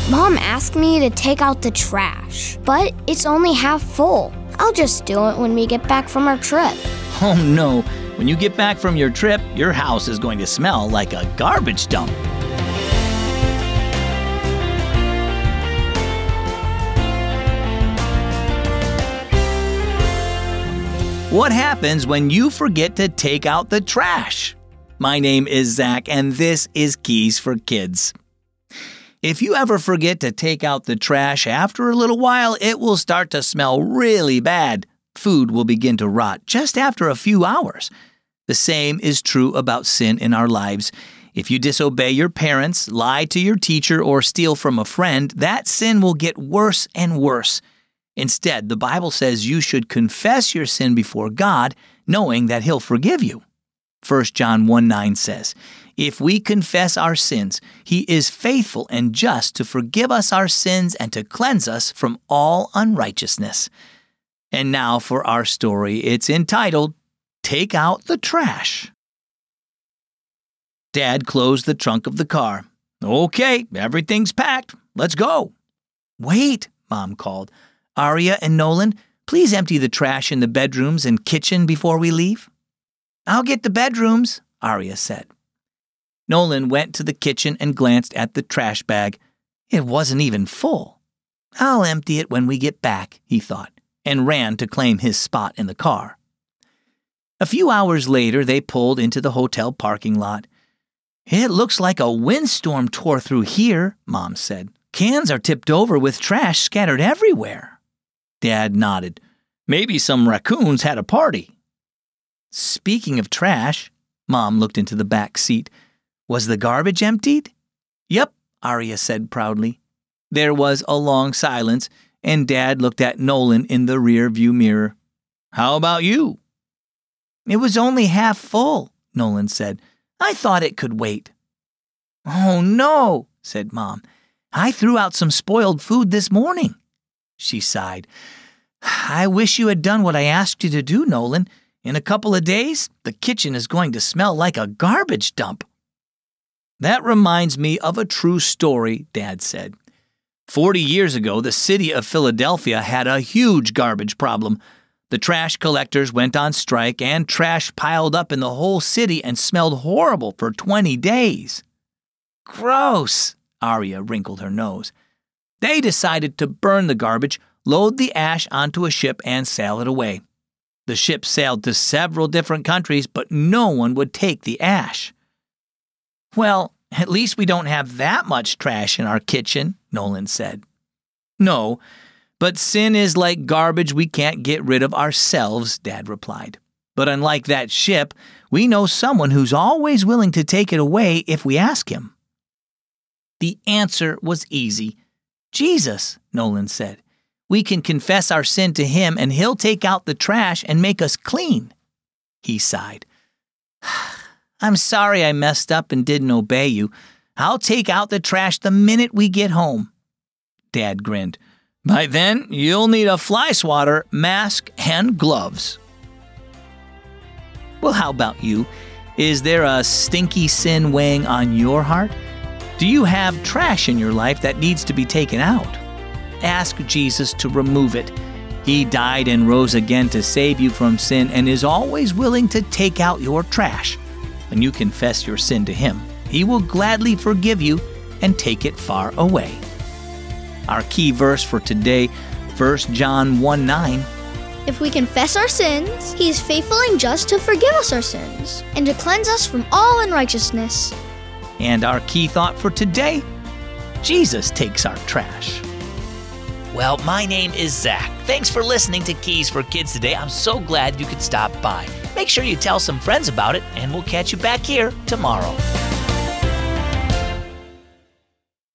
Mom asked me to take out the trash, but it's only half full. I'll just do it when we get back from our trip. Oh no, when you get back from your trip, your house is going to smell like a garbage dump. What happens when you forget to take out the trash? My name is Zach, and this is Keys for Kids. If you ever forget to take out the trash, after a little while, it will start to smell really bad. Food will begin to rot just after a few hours. The same is true about sin in our lives. If you disobey your parents, lie to your teacher, or steal from a friend, that sin will get worse and worse. Instead, the Bible says you should confess your sin before God, knowing that He'll forgive you. 1 John 1:9 says, "If we confess our sins, He is faithful and just to forgive us our sins and to cleanse us from all unrighteousness." And now for our story. It's entitled, Take Out the Trash. Dad closed the trunk of the car. "Okay, everything's packed. Let's go." "Wait," Mom called. "Aria and Nolan, please empty the trash in the bedrooms and kitchen before we leave." "I'll get the bedrooms," Aria said. Nolan went to the kitchen and glanced at the trash bag. It wasn't even full. "I'll empty it when we get back," he thought, and ran to claim his spot in the car. A few hours later, they pulled into the hotel parking lot. "It looks like a windstorm tore through here," Mom said. "Cans are tipped over with trash scattered everywhere." Dad nodded. "Maybe some raccoons had a party." "Speaking of trash," Mom looked into the back seat. "Was the garbage emptied?" "Yep," Aria said proudly. There was a long silence, and Dad looked at Nolan in the rear view mirror. "How about you?" "It was only half full," Nolan said. "I thought it could wait." "Oh no," said Mom. "I threw out some spoiled food this morning." She sighed. "I wish you had done what I asked you to do, Nolan. In a couple of days, the kitchen is going to smell like a garbage dump." "That reminds me of a true story," Dad said. 40 years ago, the city of Philadelphia had a huge garbage problem. The trash collectors went on strike, and trash piled up in the whole city and smelled horrible for 20 days. "Gross," Aria wrinkled her nose. They decided to burn the garbage, load the ash onto a ship, and sail it away. The ship sailed to several different countries, but no one would take the ash. "Well, at least we don't have that much trash in our kitchen," Nolan said. "No, but sin is like garbage we can't get rid of ourselves," Dad replied. "But unlike that ship, we know someone who's always willing to take it away if we ask him." The answer was easy. "Jesus," Nolan said. "We can confess our sin to Him, and He'll take out the trash and make us clean." He sighed. "I'm sorry I messed up and didn't obey you. I'll take out the trash the minute we get home." Dad grinned. "By then, you'll need a fly swatter, mask, and gloves." Well, how about you? Is there a stinky sin weighing on your heart? Do you have trash in your life that needs to be taken out? Ask Jesus to remove it. He died and rose again to save you from sin and is always willing to take out your trash. When you confess your sin to Him, He will gladly forgive you and take it far away. Our key verse for today, 1 John 1:9. If we confess our sins, He is faithful and just to forgive us our sins and to cleanse us from all unrighteousness. And our key thought for today, Jesus takes our trash. Well, my name is Zach. Thanks for listening to Keys for Kids today. I'm so glad you could stop by. Make sure you tell some friends about it, and we'll catch you back here tomorrow.